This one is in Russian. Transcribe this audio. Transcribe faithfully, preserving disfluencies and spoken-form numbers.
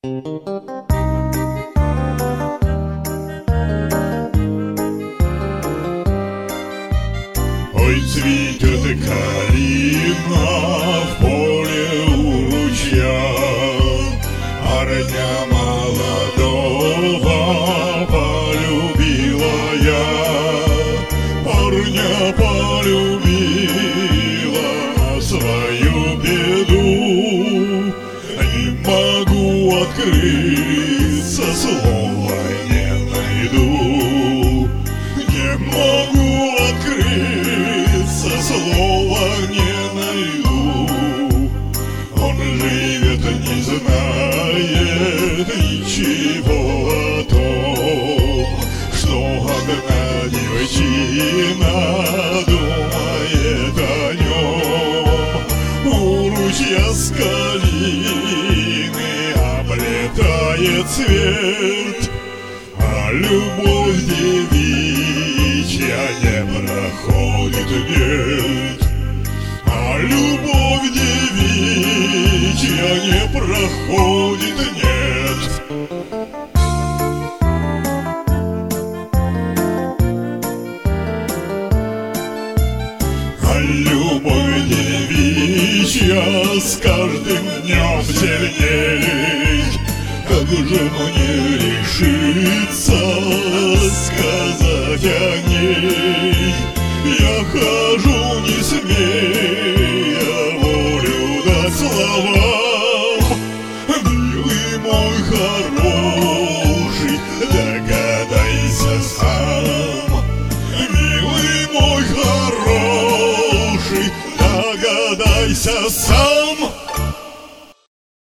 Ой, цветет калина в поле у ручья, парня молодого полюбила я, парня полюбила свою беду. Не могу открыться, слова не найду, не могу открыться, слова не найду. Он живет, не знает ничего о том, что одна девчина думает о нем. У ручья с калины облетает цвет, а любовь девичья не проходит, нет. А любовь девичья не проходит, нет. А любовь девичья с каждым днем сильней. Как же мне решиться сказать о ней? Я хожу не смей.